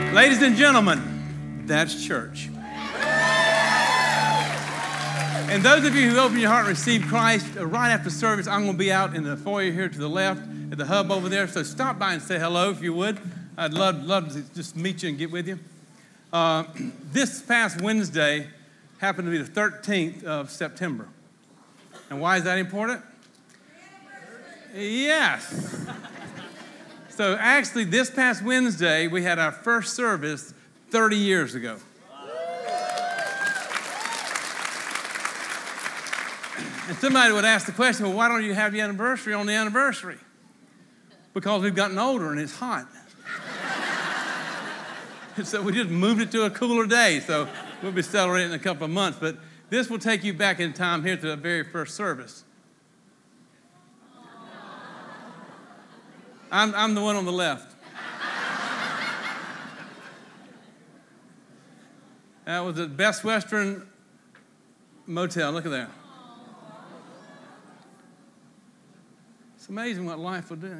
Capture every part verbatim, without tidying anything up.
Ladies and gentlemen, that's church. And those of you who open your heart and receive Christ, uh, right after service, I'm going to be out in the foyer here to the left at the hub over there. So stop by and say hello if you would. I'd love, love to just meet you and get with you. Uh, this past Wednesday happened to be the thirteenth of September. And why is that important? Yes. So actually, this past Wednesday, we had our first service thirty years ago. And somebody would ask the question, well, why don't you have your anniversary on the anniversary? Because we've gotten older and it's hot. And so we just moved it to a cooler day. So we'll be celebrating in a couple of months. But this will take you back in time here to the very first service. I'm, I'm the one on the left. That was the Best Western Motel. Look at that. It's amazing what life will do.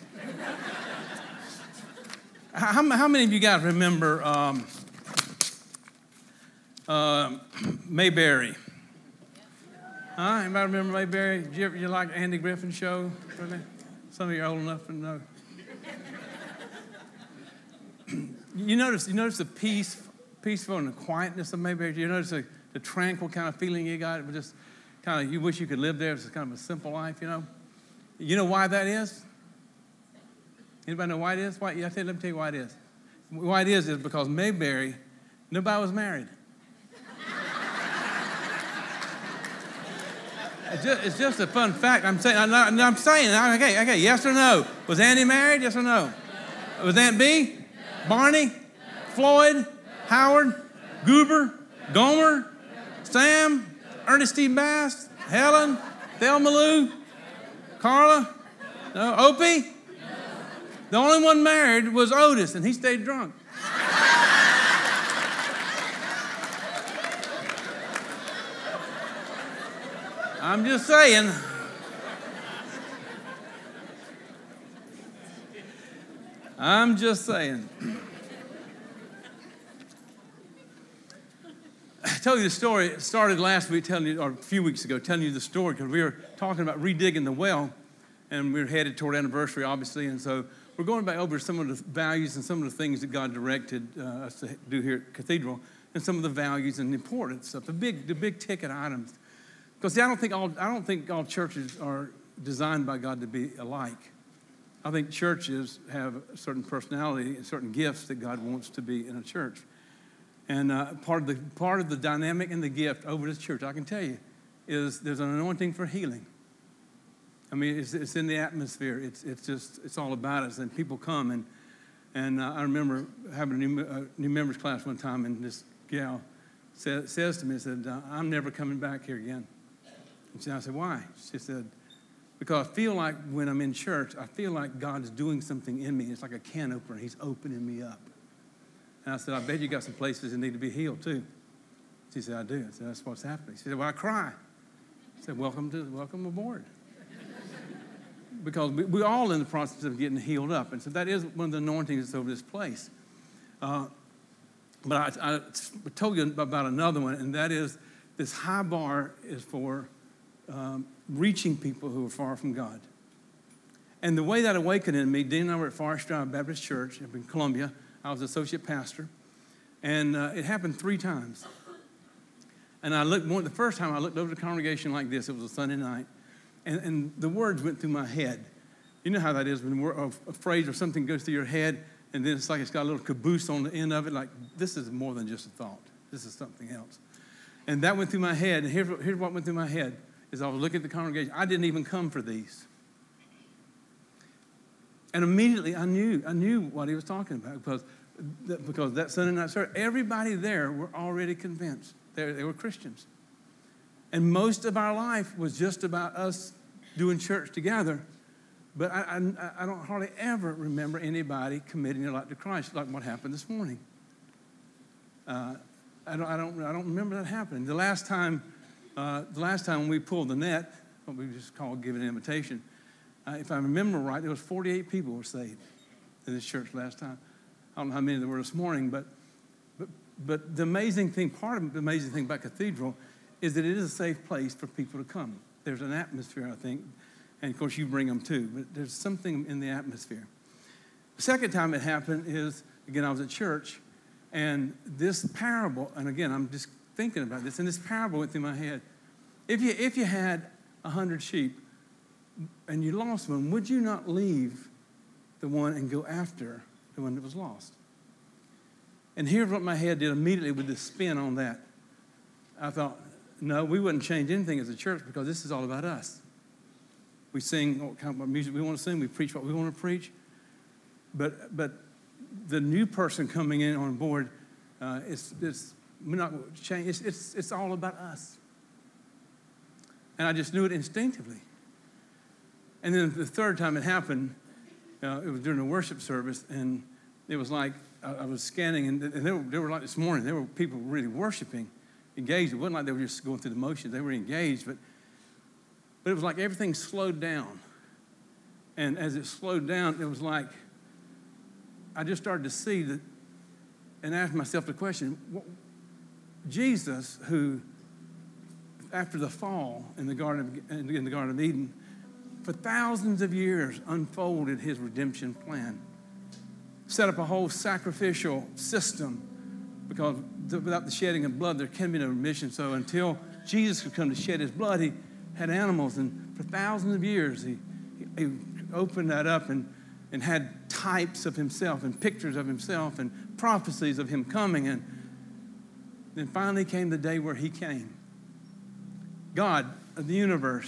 How, how many of you guys remember um, uh, Mayberry? Huh? Anybody remember Mayberry? Did you ever you like Andy Griffin's show? Some of you are old enough to know. You notice, you notice the peace, peaceful and the quietness of Mayberry. You notice the, the tranquil kind of feeling you got. It was just kind of, you wish you could live there. It's kind of a simple life, you know. You know why that is? Anybody know why it is? Why? Yeah, let me tell you why it is. Why it is is because Mayberry, nobody was married. It's just, it's just a fun fact. I'm saying, I'm, not, I'm saying, okay, okay, yes or no? Was Andy married? Yes or no? no. Was Aunt B? No. Barney? No. Floyd? No. Howard? No. Goober? No. Gomer? No. Sam? No. Ernest T. Bass? No. Helen? Thelma Lou? No. Carla? No. no. Opie? No. The only one married was Otis, and he stayed drunk. I'm just saying. I'm just saying. I told you the story. It started last week, telling you, or a few weeks ago, telling you the story because we were talking about redigging the well, and we were headed toward anniversary, obviously, and so we're going back over some of the values and some of the things that God directed uh, us to do here at Cathedral, and some of the values and the important stuff, the big, the big ticket items. Because see, I don't think all I don't think all churches are designed by God to be alike. I think churches have a certain personality, certain gifts that God wants to be in a church. And uh, part of the part of the dynamic and the gift over this church, I can tell you, is there's an anointing for healing. I mean, it's, it's in the atmosphere. It's it's just it's all about us. And people come and and uh, I remember having a new, uh, new members class one time, and this gal says, says to me, said, "I'm never coming back here again." And I said, why? She said, because I feel like when I'm in church, I feel like God is doing something in me. It's like a can opener. He's opening me up. And I said, I bet you got some places that need to be healed too. She said, I do. I said, that's what's happening. She said, well, I cry. I said, welcome to welcome aboard. Because we, we're all in the process of getting healed up. And so that is one of the anointings that's over this place. Uh, but I, I told you about another one, and that is this high bar is for Um, reaching people who are far from God. And the way that awakened in me, Dean and I were at Forest Drive Baptist Church up in Columbia. I was associate pastor. And uh, it happened three times. And I looked, one, the first time I looked over the congregation like this, it was a Sunday night, and, and the words went through my head. You know how that is when a, a phrase or something goes through your head, and then it's like it's got a little caboose on the end of it, like this is more than just a thought. This is something else. And that went through my head, and here's, here's what went through my head. As I was looking at the congregation, I didn't even come for these. And immediately I knew, I knew what he was talking about because, because that Sunday night service, everybody there were already convinced. They, they were Christians. And most of our life was just about us doing church together. But I, I, I don't hardly ever remember anybody committing their life to Christ like what happened this morning. Uh, I don't, I don't, I don't remember that happening. The last time Uh, the last time we pulled the net, what we just call giving an invitation, uh, if I remember right, there was forty-eight people were saved in this church last time. I don't know how many there were this morning, but, but, but the amazing thing, part of the amazing thing about Cathedral is that it is a safe place for people to come. There's an atmosphere, I think, and of course you bring them too, but there's something in the atmosphere. The second time it happened is, again, I was at church, and this parable, and again, I'm just thinking about this, and this parable went through my head. If you, if you had a hundred sheep and you lost one, would you not leave the one and go after the one that was lost? And here's what my head did immediately with the spin on that. I thought, no, we wouldn't change anything as a church because this is all about us. We sing what kind of music we want to sing. We preach what we want to preach. But but the new person coming in on board, uh, it's, it's, we're not going to change. It's, it's, it's all about us. And I just knew it instinctively. And then the third time it happened, uh, it was during the worship service, and it was like I, I was scanning, and, and they, were, they were like this morning, there were people really worshiping, engaged. It wasn't like they were just going through the motions. They were engaged, but, but it was like everything slowed down. And as it slowed down, it was like I just started to see that and ask myself the question, Jesus, who after the fall in the Garden of, in the Garden of Eden, for thousands of years unfolded his redemption plan, set up a whole sacrificial system, because without the shedding of blood, there can be no remission. So until Jesus could come to shed his blood, he had animals, and for thousands of years, he, he opened that up and, and had types of himself and pictures of himself and prophecies of him coming. And then finally came the day where he came. God of the universe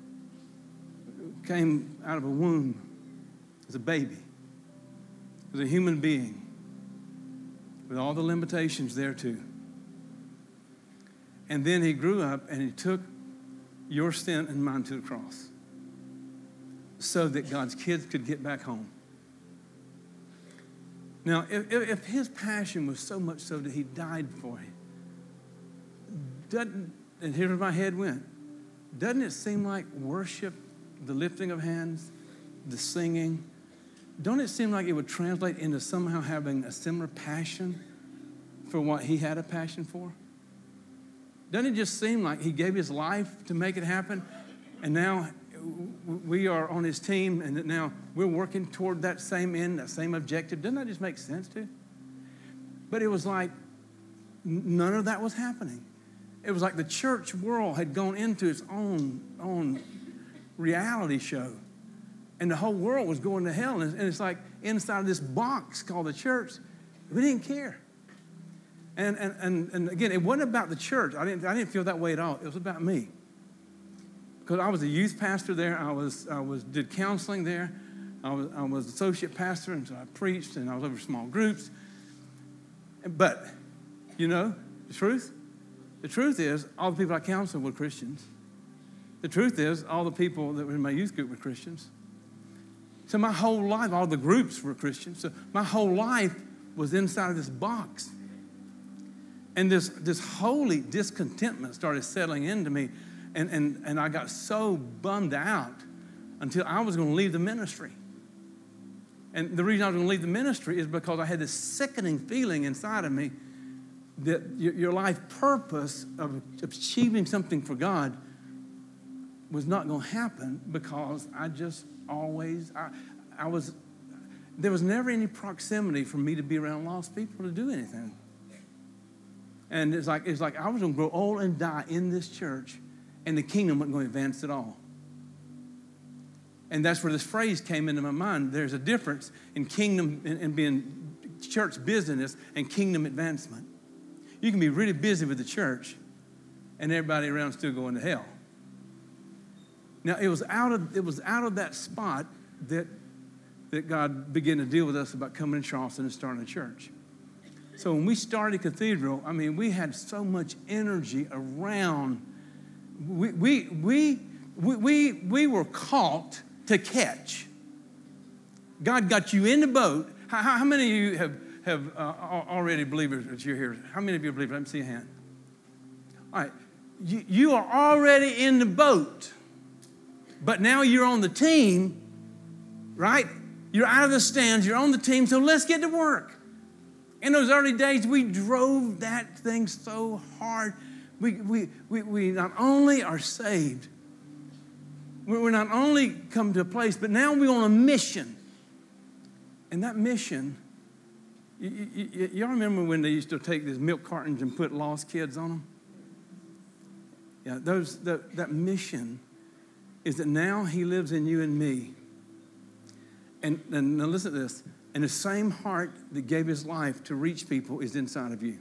came out of a womb as a baby, as a human being, with all the limitations there too. And then he grew up and he took your sin and mine to the cross so that God's kids could get back home. Now, if, if his passion was so much so that he died for it, doesn't, and here's where my head went, doesn't it seem like worship, the lifting of hands, the singing, don't it seem like it would translate into somehow having a similar passion for what he had a passion for? Doesn't it just seem like he gave his life to make it happen, and now we are on his team, and that now we're working toward that same end, that same objective? Doesn't that just make sense to you? But it was like none of that was happening. It was like the church world had gone into its own, own reality show, and the whole world was going to hell. And it's like inside of this box called the church, we didn't care. And, and, and, and again, it wasn't about the church. I didn't, I didn't feel that way at all. It was about me. Because I was a youth pastor there. I was, I was did counseling there. I was, I was associate pastor, and so I preached, and I was over small groups. But, you know, the truth? The truth is, all the people I counseled were Christians. The truth is, all the people that were in my youth group were Christians. So my whole life, all the groups were Christians. So my whole life was inside of this box. And this, this holy discontentment started settling into me. And, and, and I got so bummed out until I was going to leave the ministry. And the reason I was going to leave the ministry is because I had this sickening feeling inside of me that your, your life purpose of achieving something for God was not going to happen, because I just always, I, I was, there was never any proximity for me to be around lost people to do anything. And it's like, it's like I was going to grow old and die in this church, and the kingdom wasn't going to advance at all. And that's where this phrase came into my mind. There's a difference in kingdom and, and being church business and kingdom advancement. You can be really busy with the church, and everybody around still going to hell. Now, it was out of it was out of that spot that that God began to deal with us about coming to Charleston and starting a church. So when we started Cathedral, I mean, we had so much energy around. We we we we we, we were caught to catch. God got you in the boat. How, how many of you have have uh, already believers that you're here? How many of you are believers? Let me see a hand. All right, you, you are already in the boat, but now you're on the team, right? You're out of the stands. You're on the team. So let's get to work. In those early days, we drove that thing so hard. We, we, we, we not only are saved, we're not only come to a place, but now we're on a mission. And that mission, y- y- y- y'all remember when they used to take these milk cartons and put lost kids on them? Yeah, those that, that mission is that now he lives in you and me. And, and now listen to this. And the same heart that gave his life to reach people is inside of you.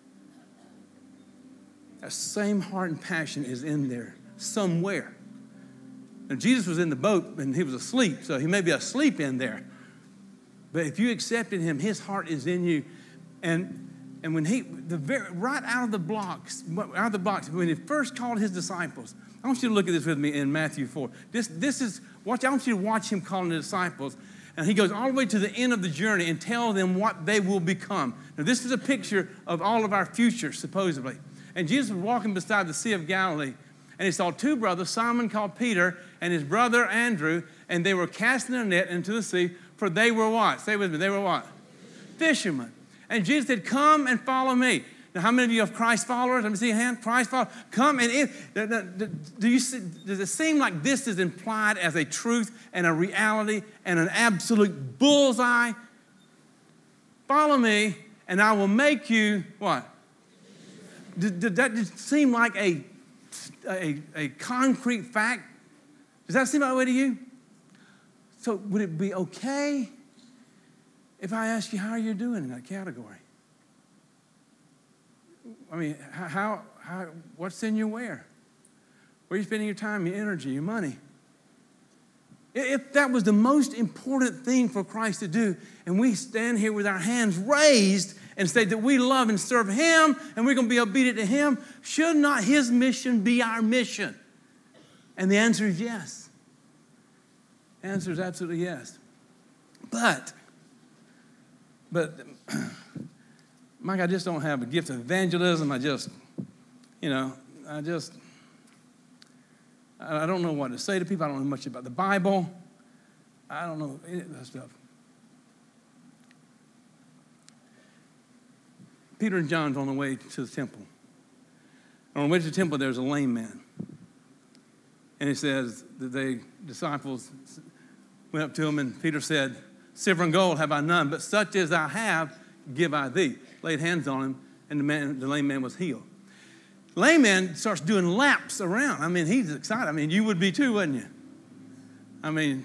That same heart and passion is in there somewhere. Now, Jesus was in the boat and he was asleep, so he may be asleep in there. But if you accepted him, his heart is in you. And and when he, the very, right out of the blocks, out of the blocks, when he first called his disciples, I want you to look at this with me in Matthew four. This, this is, watch, I want you to watch him calling the disciples. And he goes all the way to the end of the journey and tell them what they will become. Now, this is a picture of all of our future, supposedly. And Jesus was walking beside the Sea of Galilee, and he saw two brothers, Simon called Peter and his brother Andrew, and they were casting their net into the sea, for they were what? Say with me, they were what? Fishermen. And Jesus said, come and follow me. Now, how many of you are Christ followers? Let me see your hand. Christ followers. Come and if, do you see, does it seem like this is implied as a truth and a reality and an absolute bullseye? Follow me, and I will make you what? Did, did that just seem like a, a, a concrete fact? Does that seem that way to you? So would it be okay if I ask you how you're doing in that category? I mean, how, how, what's in your where? Where are you spending your time, your energy, your money? If that was the most important thing for Christ to do, and we stand here with our hands raised and say that we love and serve him and we're going to be obedient to him, should not his mission be our mission? And the answer is yes. The answer is absolutely yes. But, but, Mike, I just don't have a gift of evangelism. I just, you know, I just, I don't know what to say to people. I don't know much about the Bible. I don't know any of that stuff. Peter and John's on the way to the temple. On the way to the temple, there's a lame man. And it says that the disciples went up to him, and Peter said, silver and gold have I none, but such as I have, give I thee. Laid hands on him, and the man, the lame man was healed. The lame man starts doing laps around. I mean, he's excited. I mean, you would be too, wouldn't you? I mean,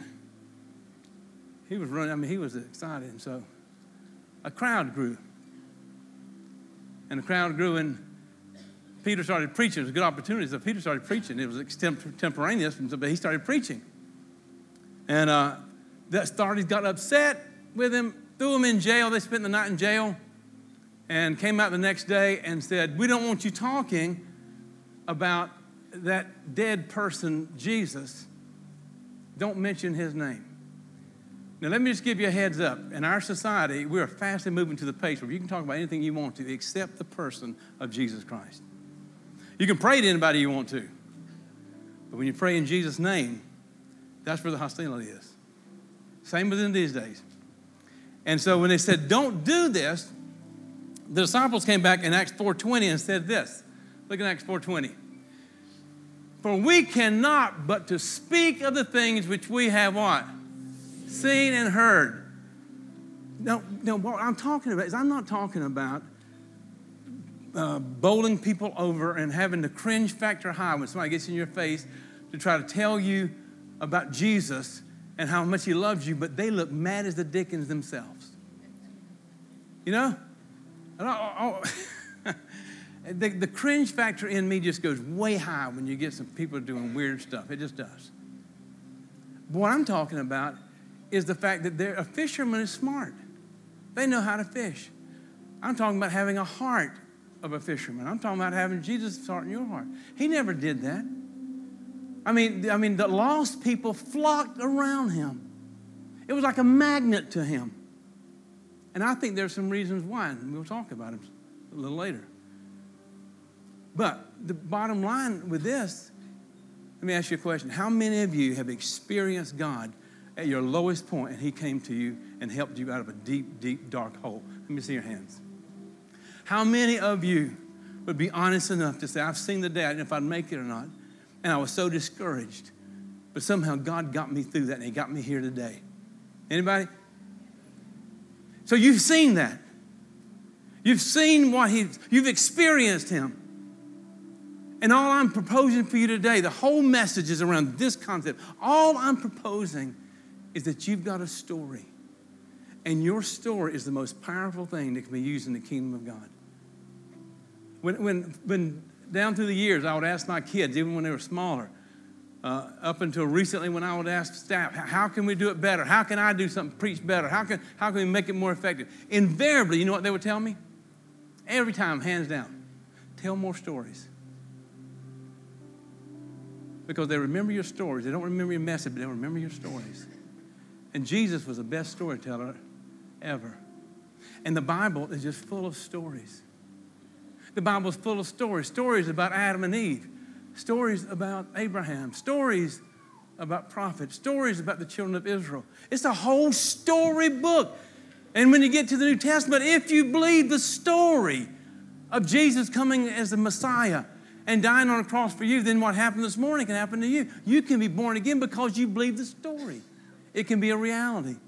he was running. I mean, he was excited. And so a crowd grew. And the crowd grew, and Peter started preaching. It was a good opportunity. So Peter started preaching. It was extemporaneous, but he started preaching. And uh, the authorities got upset with him, threw him in jail. They spent the night in jail and came out the next day and said, we don't want you talking about that dead person, Jesus. Don't mention his name. Now, let me just give you a heads up. In our society, we are fastly moving to the place where you can talk about anything you want to except the person of Jesus Christ. You can pray to anybody you want to. But when you pray in Jesus' name, that's where the hostility is. Same within these days. And so when they said, don't do this, the disciples came back in Acts four twenty and said this. Look at Acts four twenty. For we cannot but to speak of the things which we have what? Seen and heard. Now, now what I'm talking about is I'm not talking about uh, bowling people over and having the cringe factor high when somebody gets in your face to try to tell you about Jesus and how much he loves you, but they look mad as the dickens themselves. You know? Oh, oh. the, the cringe factor in me just goes way high when you get some people doing weird stuff. It just does. But what I'm talking about is the fact that they're, a fisherman is smart. They know how to fish. I'm talking about having a heart of a fisherman. I'm talking about having Jesus' heart in your heart. He never did that. I mean, I mean, the lost people flocked around him. It was like a magnet to him. And I think there's some reasons why, and we'll talk about them a little later. But the bottom line with this, let me ask you a question. How many of you have experienced God at your lowest point, and he came to you and helped you out of a deep, deep, dark hole? Let me see your hands. How many of you would be honest enough to say, I've seen the day, I didn't know if I'd make it or not, and I was so discouraged, but somehow God got me through that, and he got me here today. Anybody? So you've seen that. You've seen what he, you've experienced him. And all I'm proposing for you today, the whole message is around this concept. All I'm proposing is that you've got a story. And your story is the most powerful thing that can be used in the kingdom of God. When, when, when down through the years, I would ask my kids, even when they were smaller, uh, up until recently when I would ask staff, how can we do it better? How can I do something, preach better? How can, how can we make it more effective? Invariably, you know what they would tell me? Every time, hands down, tell more stories. Because they remember your stories. They don't remember your message, but they remember your stories. And Jesus was the best storyteller ever. And the Bible is just full of stories. The Bible is full of stories. Stories about Adam and Eve. Stories about Abraham. Stories about prophets. Stories about the children of Israel. It's a whole story book. And when you get to the New Testament, if you believe the story of Jesus coming as the Messiah and dying on a cross for you, then what happened this morning can happen to you. You can be born again because you believe the story. It can be a reality.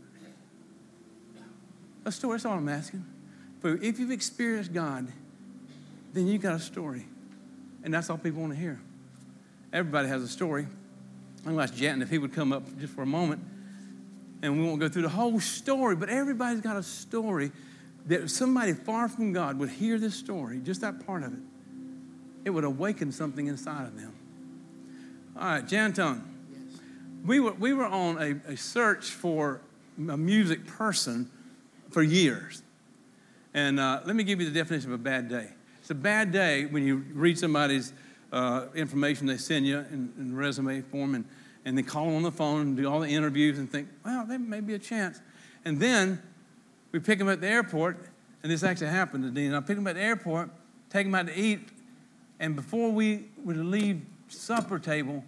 A story, that's all I'm asking. But if you've experienced God, then you got a story. And that's all people want to hear. Everybody has a story. I'm going to ask Janton if he would come up just for a moment. And we won't go through the whole story, but everybody's got a story that somebody far from God would hear this story, just that part of it. It would awaken something inside of them. All right, Janton. Yes. We were, we were on a, a search for a music person for years. And uh, let me give you the definition of a bad day. It's a bad day when you read somebody's uh, information they send you in, in resume form, and, and they call them on the phone and do all the interviews and think, well, there may be a chance. And then we pick them at the airport, and this actually happened to Dean. I pick them at the airport, take them out to eat, and before we would leave supper table,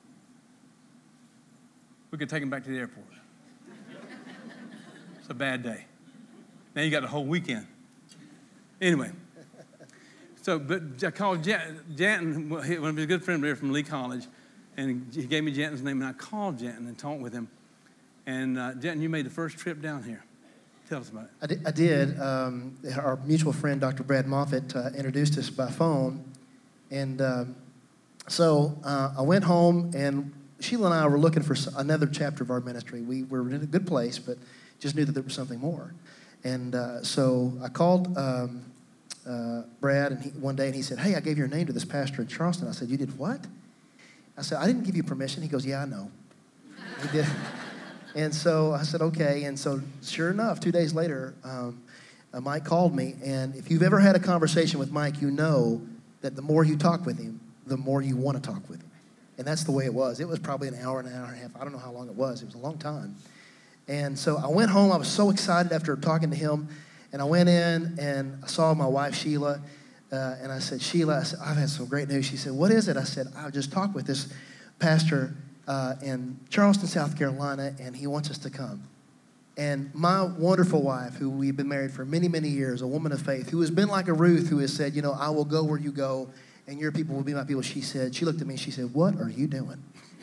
we could take them back to the airport. It's a bad day. Now you got the whole weekend. Anyway, so but I called Janton, one of his good friends here from Lee College, and he gave me Janton's name, and I called Janton and talked with him. And uh, Janton, you made the first trip down here. Tell us about it. I did. I did. Um, our mutual friend, Doctor Brad Moffitt, uh, introduced us by phone. And uh, so uh, I went home, and Sheila and I were looking for another chapter of our ministry. We were in a good place, but just knew that there was something more. And uh, so I called um, uh, Brad and he, one day, and he said, hey, I gave your name to this pastor in Charleston. I said, you did what? I said, I didn't give you permission. He goes, yeah, I know. He did. And so I said, okay. And so sure enough, two days later, um, uh, Mike called me. And if you've ever had a conversation with Mike, you know that the more you talk with him, the more you want to talk with him. And that's the way it was. It was probably an hour and an hour and a half. I don't know how long it was. It was a long time. And so I went home. I was so excited after talking to him. And I went in and I saw my wife, Sheila. Uh, and I said, Sheila, I said, I've had some great news. She said, what is it? I said, I just talked with this pastor uh, in Charleston, South Carolina, and he wants us to come. And my wonderful wife, who we've been married for many, many years, a woman of faith, who has been like a Ruth, who has said, you know, I will go where you go, and your people will be my people. She said, she looked at me and she said, what are you doing?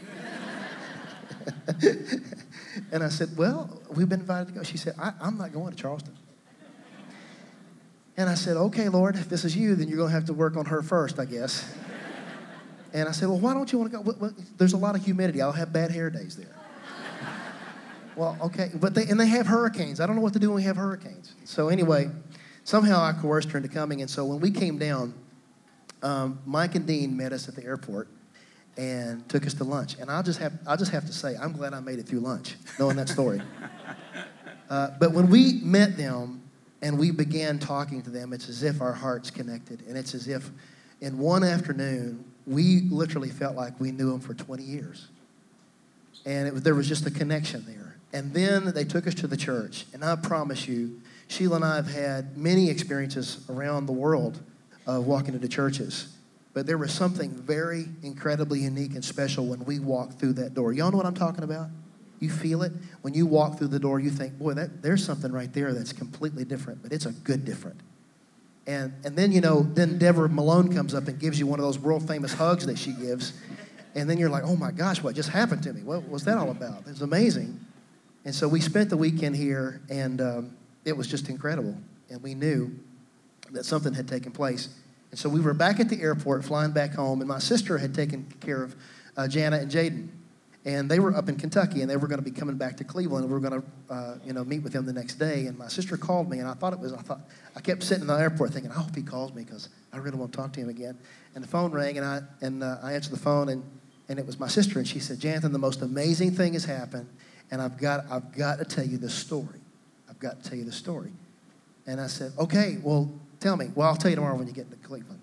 And I said, well, we've been invited to go. She said, I, I'm not going to Charleston. And I said, okay, Lord, if this is you, then you're going to have to work on her first, I guess. And I said, well, why don't you want to go? Well, well, there's a lot of humidity. I'll have bad hair days there. Well, okay, but they, and they have hurricanes. I don't know what to do when we have hurricanes. So anyway, somehow I coerced her into coming. And so when we came down, um, Mike and Dean met us at the airport and took us to lunch. And I'll just have, I'll just have to say, I'm glad I made it through lunch, knowing that story. uh, but when we met them and we began talking to them, it's as if our hearts connected. And it's as if in one afternoon, we literally felt like we knew them for twenty years. And it was, there was just a connection there. And then they took us to the church. And I promise you, Sheila and I have had many experiences around the world of walking into churches. But there was something very incredibly unique and special when we walked through that door. Y'all know what I'm talking about? You feel it? When you walk through the door, you think, boy, that, there's something right there that's completely different. But it's a good different. And, and then, you know, then Deborah Malone comes up and gives you one of those world-famous hugs that she gives. And then you're like, oh, my gosh, what just happened to me? What was that all about? It was amazing. And so we spent the weekend here, and um, it was just incredible. And we knew that something had taken place. And so we were back at the airport, flying back home, and my sister had taken care of uh, Jana and Jaden. And they were up in Kentucky, and they were going to be coming back to Cleveland. And we were going to, uh, you know, meet with them the next day. And my sister called me, and I thought it was, I thought, I kept sitting in the airport thinking, I hope he calls me because I really want to talk to him again. And the phone rang, and I and uh, I answered the phone, and, and it was my sister. And she said, Jonathan, the most amazing thing has happened, and I've got, I've got to tell you the story. I've got to tell you the story. And I said, okay, well, tell me. Well, I'll tell you tomorrow when you get to Cleveland.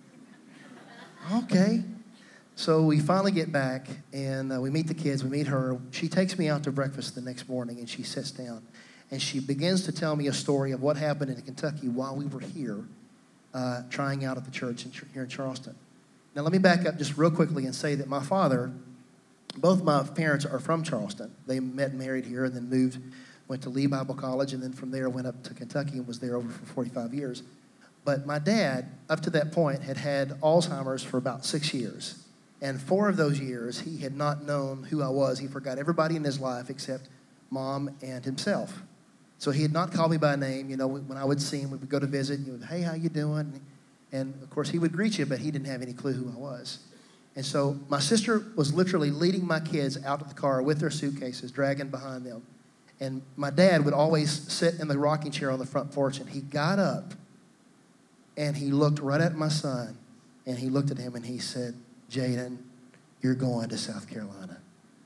Okay. So we finally get back, and uh, we meet the kids. We meet her. She takes me out to breakfast the next morning, and she sits down. And she begins to tell me a story of what happened in Kentucky while we were here uh, trying out at the church in, here in Charleston. Now, let me back up just real quickly and say that my father, both my parents are from Charleston. They met and married here and then moved, went to Lee Bible College, and then from there went up to Kentucky and was there over for forty-five years. But my dad, up to that point, had had Alzheimer's for about six years. And four of those years, he had not known who I was. He forgot everybody in his life except Mom and himself. So he had not called me by name. You know, when I would see him, we would go to visit, and he would, hey, how you doing? And, of course, he would greet you, but he didn't have any clue who I was. And so my sister was literally leading my kids out of the car with their suitcases, dragging behind them. And my dad would always sit in the rocking chair on the front porch, and he got up, and he looked right at my son, and he looked at him, and he said, Jaden, you're going to South Carolina.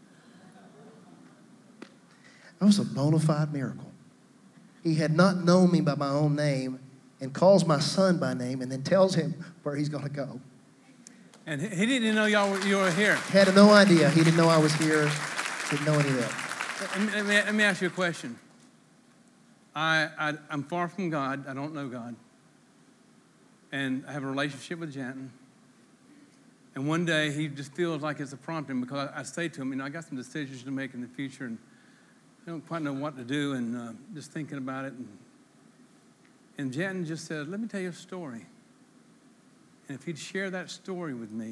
That was a bona fide miracle. He had not known me by my own name and calls my son by name and then tells him where he's going to go. And he didn't know y'all were, you were here. Had no idea. He didn't know I was here. Didn't know any of that. Let me, let me ask you a question. I, I, I'm far from God. I don't know God. And I have a relationship with Janton. And one day, he just feels like it's a prompting because I, I say to him, you know, I got some decisions to make in the future, and I don't quite know what to do, and uh, just thinking about it. And, and Janton just said, let me tell you a story. And if he'd share that story with me,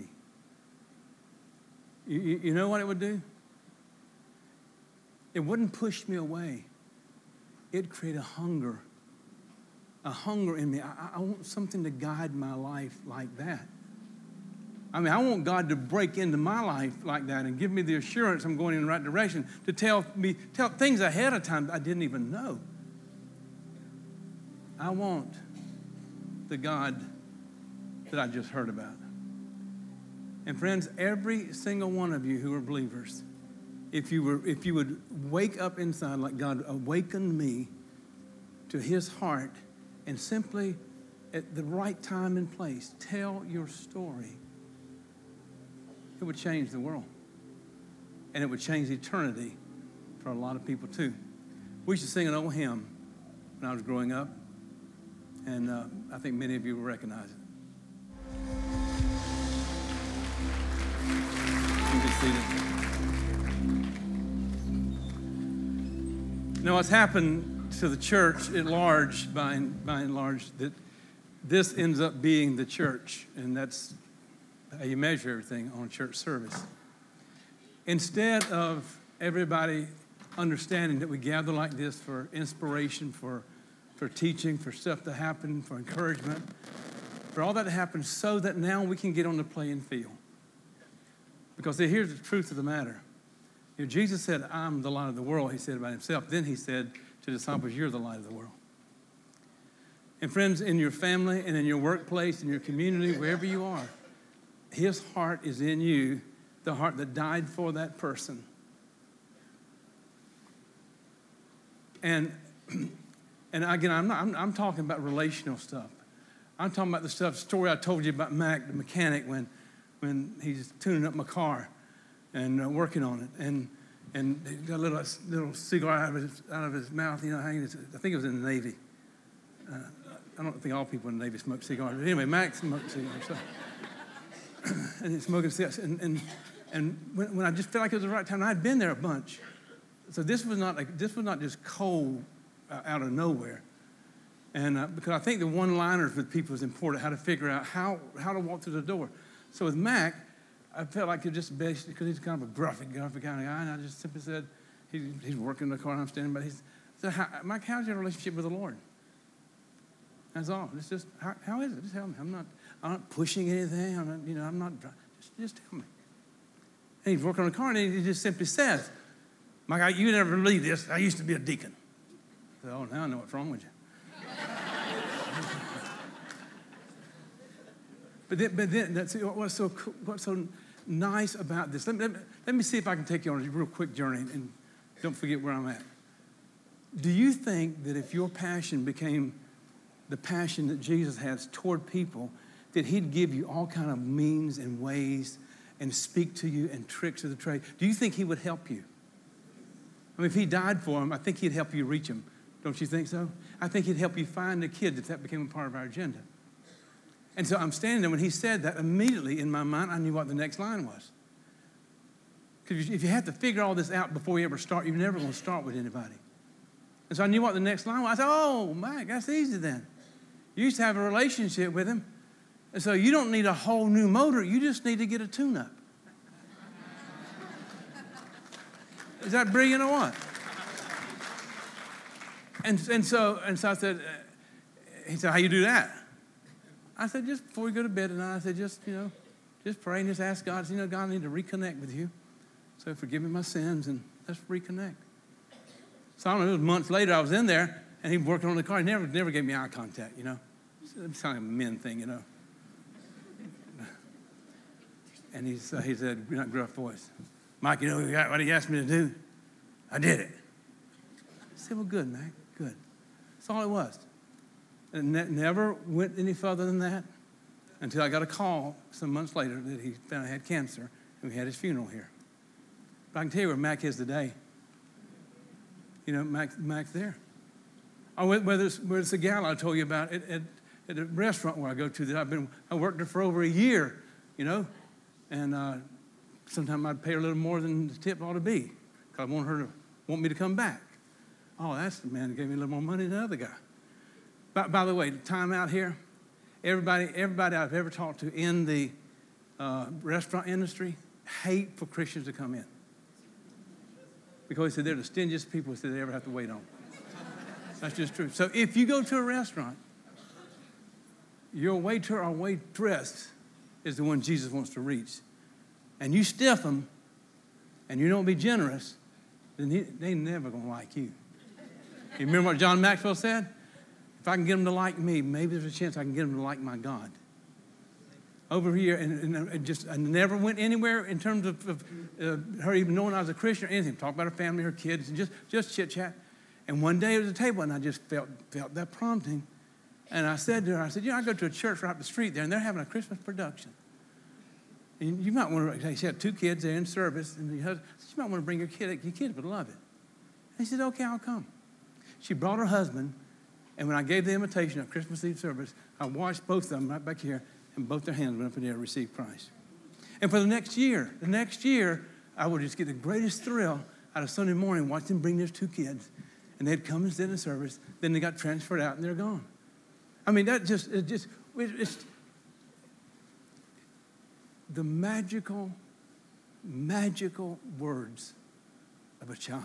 you, you, you know what it would do? It wouldn't push me away. It'd create a hunger, a hunger in me. I, I want something to guide my life like that. I mean, I want God to break into my life like that and give me the assurance I'm going in the right direction, to tell me tell things ahead of time I didn't even know. I want the God that I just heard about. And friends, every single one of you who are believers, if you were, if you would wake up inside like God awakened me to his heart and simply at the right time and place, tell your story, it would change the world. And it would change eternity for a lot of people too. We used to sing an old hymn when I was growing up, and uh, I think many of you will recognize it. You can see it. Now, what's happened to the church at large, by and, by and large, that this ends up being the church, and that's how you measure everything on church service. Instead of everybody understanding that we gather like this for inspiration, for, for teaching, for stuff to happen, for encouragement, for all that to happen so that now we can get on the playing field. Because here's the truth of the matter. You know, Jesus said, I'm the light of the world, he said about himself. Then he said to the disciples, you're the light of the world. And friends, in your family and in your workplace, in your community, wherever you are, his heart is in you, the heart that died for that person. And, and again, I'm, not, I'm, I'm talking about relational stuff. I'm talking about the stuff, story I told you about Mac, the mechanic, when, when he's tuning up my car and uh, working on it. And, and he got a little, little cigar out of, his, out of his mouth, you know, hanging his, I think it was in the Navy. Uh, I don't think all people in the Navy smoke cigars. But anyway, Mac smoked cigars. So. And he's smoking cigars. And, and, and when, when I just felt like it was the right time, I'd been there a bunch. So this was not like, this was not just cold uh, out of nowhere. And uh, because I think the one-liners with people is important, how to figure out how, how to walk through the door. So with Mac, I felt like it just basically, because he's kind of a gruffy, gruffy kind of guy, and I just simply said, he, he's working in the car and I'm standing by. He said, how, Mike, how's your relationship with the Lord? That's all. It's just, how, how is it? Just tell me. I'm not, I'm not pushing anything. I'm not, you know, I'm not, just, just tell me. And he's working on the car and he just simply says, Mike, you never believe this. I used to be a deacon. I said, oh, now I know what's wrong with you. But then, but then that's, what's, so, what's so nice about this, let me, let, me, let me see if I can take you on a real quick journey and don't forget where I'm at. Do you think that if your passion became the passion that Jesus has toward people, that he'd give you all kind of means and ways and speak to you and tricks of the trade? Do you think he would help you? I mean, if he died for him, I think he'd help you reach him. Don't you think so? I think he'd help you find the kid if that became a part of our agenda. And so I'm standing there. When he said that, immediately in my mind, I knew what the next line was. Because if you have to figure all this out before you ever start, you're never going to start with anybody. And so I knew what the next line was. I said, oh, Mike, that's easy then. You used to have a relationship with him. And so you don't need a whole new motor. You just need to get a tune-up. Is that brilliant or what? And, and, so, and so I said, uh, he said, how you do that? I said, just before we go to bed tonight, I said, just, you know, just pray and just ask God. I said, you know, God, I need to reconnect with you. So forgive me my sins and let's reconnect. So I don't know, it was months later, I was in there and he was working on the car. He never, never gave me eye contact, you know. It's kind of a men thing, you know. And he, uh, he said, in that gruff voice, Mike, you know what he asked me to do? I did it. I said, well, good, Mac, good. That's all it was. And ne- never went any further than that until I got a call some months later that he found I had cancer, and we had his funeral here. But I can tell you where Mac is today. You know, Mac, Mac's there. Or whether it's, whether it's the gal I told you about at, at, at a restaurant where I go to that I've been, I worked there for over a year, you know, and uh, sometimes I'd pay her a little more than the tip ought to be because I want her to want me to come back. Oh, that's the man that gave me a little more money than the other guy. By, by the way, time out here, everybody, everybody I've ever talked to in the uh, restaurant industry hate for Christians to come in. Because they said they're the stingiest people that they ever have to wait on. That's just true. So if you go to a restaurant, your waiter or waitress is the one Jesus wants to reach. And you stiff them, and you don't be generous, then he, they never going to like you. You remember what John Maxwell said? If I can get them to like me, maybe there's a chance I can get them to like my God. Over here, and, and it just I never went anywhere in terms of, of uh, her even knowing I was a Christian or anything. Talk about her family, her kids, and just, just chit-chat. And one day it was a table, and I just felt, felt that prompting. And I said to her, I said, you know, I go to a church right up the street there, and they're having a Christmas production. And you might want to, she had two kids there in service, and the husband, you might want to bring your kid, your kids would love it. And he said, okay, I'll come. She brought her husband, and when I gave the invitation at Christmas Eve service, I watched both of them right back here, and both their hands went up in the air to receive Christ. And for the next year, the next year, I would just get the greatest thrill out of Sunday morning, watching them bring their two kids, and they'd come and sit in the service, then they got transferred out, and they're gone. I mean, that just, it just, it's the magical, magical words of a child.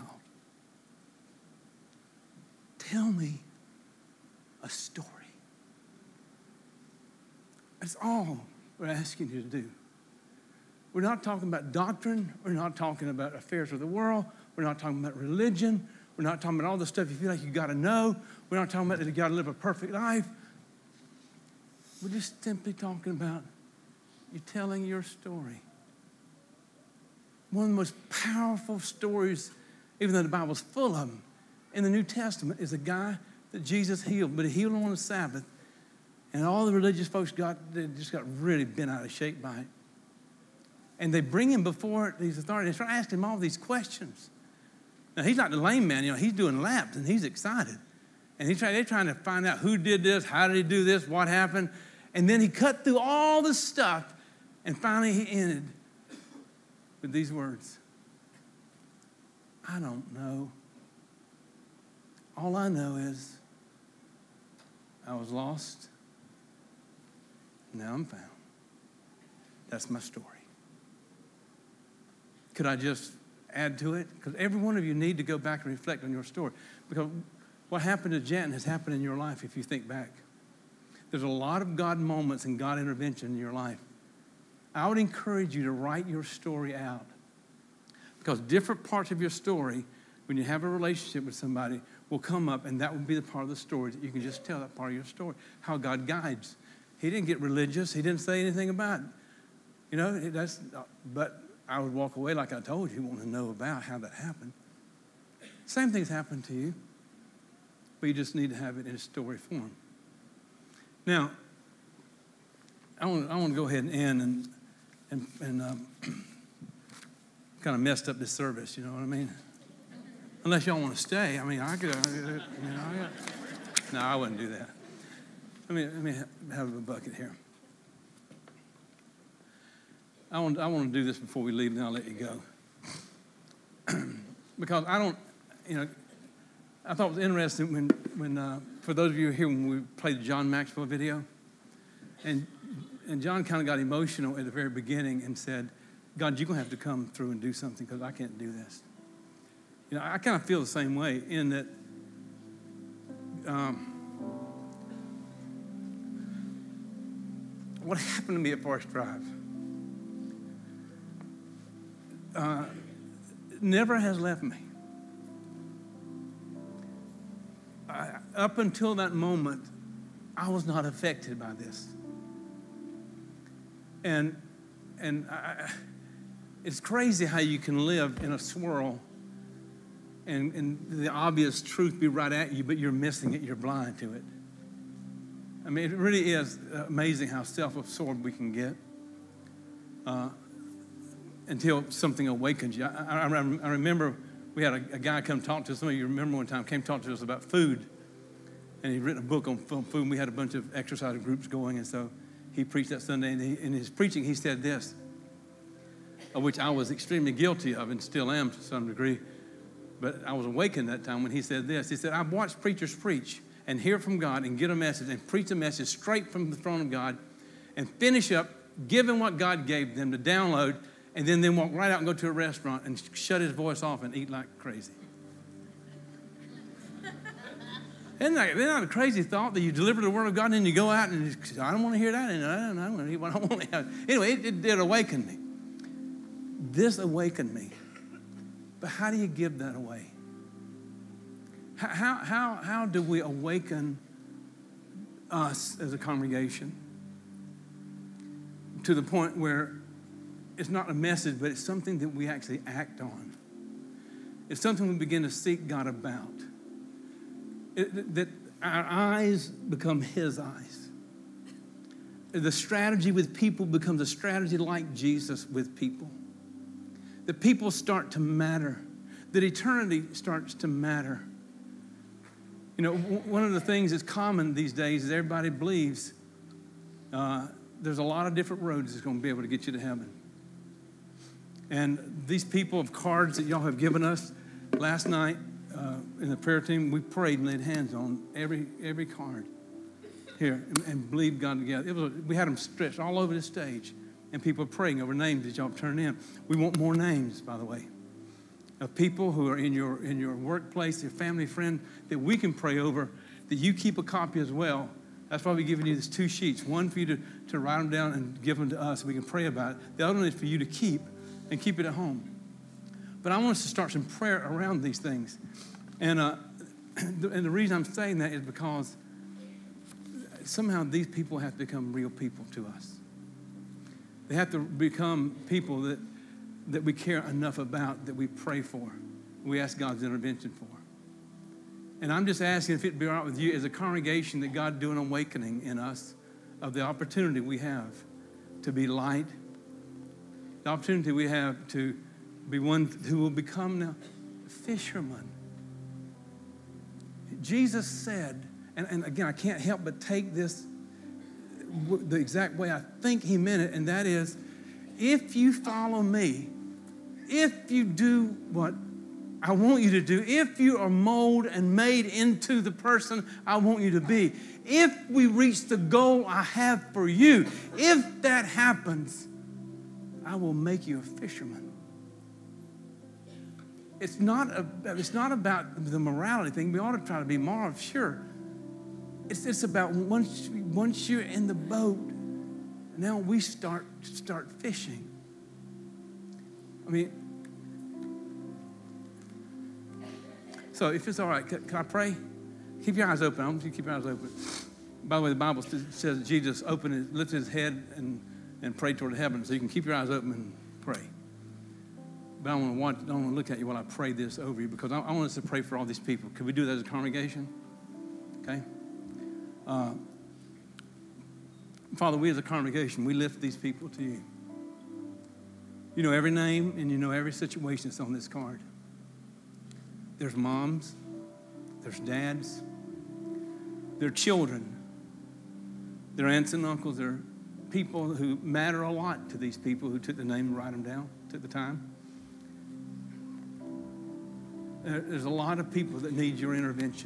Tell me a story. That's all we're asking you to do. We're not talking about doctrine. We're not talking about affairs of the world. We're not talking about religion. We're not talking about all the stuff you feel like you got to know. We're not talking about that you got to live a perfect life. We're just simply talking about you telling your story. One of the most powerful stories, even though the Bible's full of them, in the New Testament is a guy that Jesus healed, but he healed him on the Sabbath. And all the religious folks got, they just got really bent out of shape by it. And they bring him before these authorities. They start asking him all these questions. Now, he's not the lame man, you know, he's doing laps and he's excited. And he's trying, they're trying to find out who did this, how did he do this, what happened. And then he cut through all the stuff, and finally he ended with these words. I don't know. All I know is I was lost. Now I'm found. That's my story. Could I just add to it? Because every one of you need to go back and reflect on your story. Because what happened to Jen has happened in your life if you think back. There's a lot of God moments and God intervention in your life. I would encourage you to write your story out. Because different parts of your story, when you have a relationship with somebody, will come up, and that will be the part of the story that you can just tell that part of your story, how God guides. He didn't get religious. He didn't say anything about it. You know, that's, but I would walk away like I told you, want to know about how that happened. Same thing's happened to you, but you just need to have it in a story form. Now, I want, I want to go ahead and end and, and, and um, kind of messed up this service, you know what I mean? Unless y'all want to stay. I mean, I could, I, you know, I got, no, I wouldn't do that. Let me, let me have a bucket here. I want, I want to do this before we leave, and then I'll let you go. Because I don't, you know, I thought it was interesting when, when uh, for those of you here, when we played the John Maxwell video, and, and John kind of got emotional at the very beginning and said, God, you're going to have to come through and do something because I can't do this. You know, I kind of feel the same way in that um, what happened to me at Forest Drive uh, never has left me. I, up until that moment, I was not affected by this. And, and I, it's crazy how you can live in a swirl and, and the obvious truth be right at you, but you're missing it, you're blind to it. I mean, it really is amazing how self-absorbed we can get uh, until something awakens you. I, I, I remember we had a, a guy come talk to us. Some of you remember one time, came talk to us about food. And he'd written a book on food, and we had a bunch of exercise groups going, and so he preached that Sunday, and he, in his preaching, he said this, of which I was extremely guilty of and still am to some degree, but I was awakened that time when he said this. He said, I've watched preachers preach and hear from God and get a message and preach a message straight from the throne of God and finish up giving what God gave them to download, and then, then walk right out and go to a restaurant and shut his voice off and eat like crazy. Isn't that, isn't that a crazy thought that you deliver the word of God and then you go out and you, I don't want to hear that, and I don't, I don't want to eat what I want to have. Anyway, it, it did awaken me. This awakened me. But how do you give that away? How, how, how do we awaken us as a congregation to the point where it's not a message, but it's something that we actually act on? It's something we begin to seek God about. It, that our eyes become his eyes. The strategy with people becomes a strategy like Jesus with people. That people start to matter. That eternity starts to matter. You know, w- one of the things that's common these days is everybody believes uh, there's a lot of different roads that's going to be able to get you to heaven. And these people of cards that y'all have given us last night, Uh, in the prayer team, we prayed and laid hands on every every card here and, and believed God together. It was a, we had them stretched all over the stage, and people praying over names that y'all turned in. We want more names, by the way, of people who are in your in your workplace, your family, friend, that we can pray over, that you keep a copy as well. That's why we're giving you these two sheets, one for you to, to write them down and give them to us so we can pray about it. The other one is for you to keep and keep it at home. But I want us to start some prayer around these things. And, uh, and the reason I'm saying that is because somehow these people have to become real people to us. They have to become people that, that we care enough about, that we pray for, we ask God's intervention for. And I'm just asking if it'd be all right with you as a congregation that God do an awakening in us of the opportunity we have to be light, the opportunity we have to be one who will become now fishermen. Jesus said, and, and again, I can't help but take this the exact way I think he meant it, and that is, if you follow me, if you do what I want you to do, if you are molded and made into the person I want you to be, if we reach the goal I have for you, if that happens, I will make you a fisherman. It's not, a, it's not about the morality thing. We ought to try to be moral, sure. It's, it's about once, once you're in the boat, now we start, start fishing. I mean, so if it's all right, can, can I pray? Keep your eyes open. I want you to keep your eyes open. By the way, the Bible says Jesus opened his, lifted his head and, and prayed toward heaven. So you can keep your eyes open and pray. But I want to watch, I want to look at you while I pray this over you, because I, I want us to pray for all these people. Can we do that as a congregation? Okay? Uh, Father, we as a congregation, we lift these people to you. You know every name and you know every situation that's on this card. There's moms, there's dads, there are children, there are aunts and uncles, there are people who matter a lot to these people who took the name to write them down, took the time. There's a lot of people that need your intervention.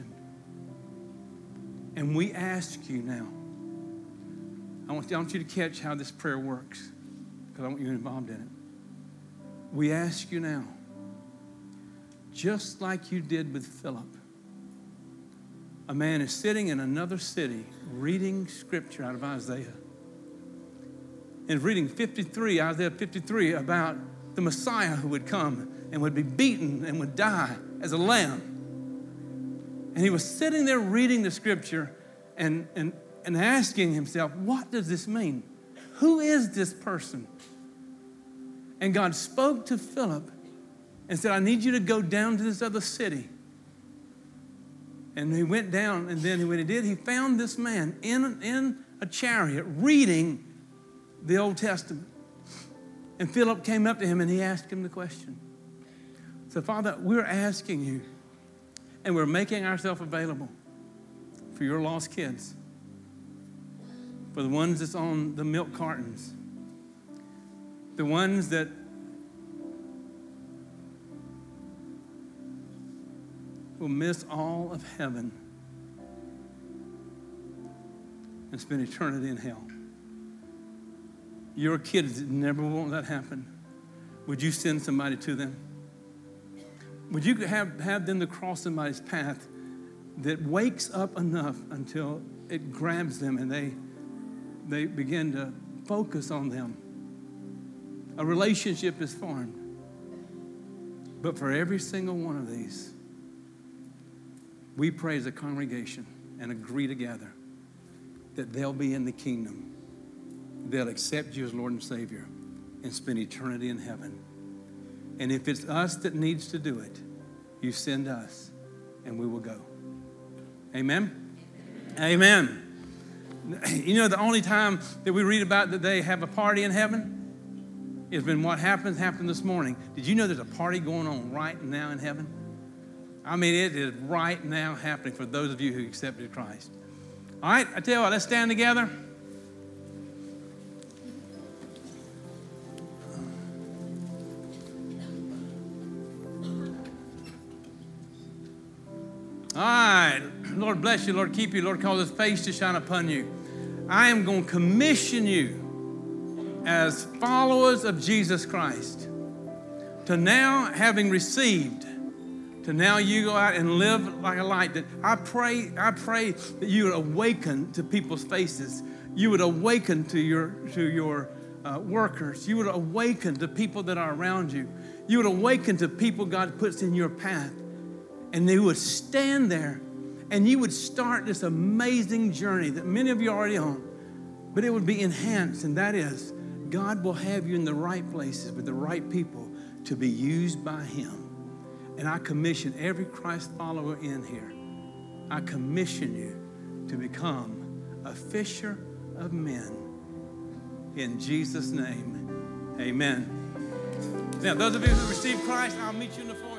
And we ask you now, I want, I want you to catch how this prayer works, because I want you involved in it. We ask you now, just like you did with Philip, a man is sitting in another city reading scripture out of Isaiah. And reading fifty-three, Isaiah fifty-three, about the Messiah who would come and would be beaten and would die as a lamb. And he was sitting there reading the scripture and, and, and asking himself, what does this mean? Who is this person? And God spoke to Philip and said, I need you to go down to this other city. And he went down, and then when he did, he found this man in, in a chariot reading the Old Testament. And Philip came up to him and he asked him the question. So, Father, we're asking you, and we're making ourselves available for your lost kids, for the ones that's on the milk cartons, the ones that will miss all of heaven and spend eternity in hell. Your kids never want that happen. Would you send somebody to them? Would you have, have them to cross somebody's path that wakes up enough until it grabs them and they, they begin to focus on them? A relationship is formed. But for every single one of these, we pray as a congregation and agree together that they'll be in the kingdom. They'll accept you as Lord and Savior and spend eternity in heaven. And if it's us that needs to do it, you send us and we will go. Amen? Amen. Amen. You know, the only time that we read about that they have a party in heaven is when what happens happened this morning. Did you know there's a party going on right now in heaven? I mean, it is right now happening for those of you who accepted Christ. All right, I tell you what, let's stand together. All right, Lord bless you, Lord keep you, Lord cause his face to shine upon you. I am going to commission you as followers of Jesus Christ to now, having received, to now you go out and live like a light. That I pray, I pray that you would awaken to people's faces. You would awaken to your, to your uh, workers. You would awaken to people that are around you. You would awaken to people God puts in your path. And they would stand there and you would start this amazing journey that many of you are already on. But it would be enhanced, and that is, God will have you in the right places with the right people to be used by him. And I commission every Christ follower in here. I commission you to become a fisher of men. In Jesus' name, amen. Now, those of you who receive Christ, I'll meet you in the foyer.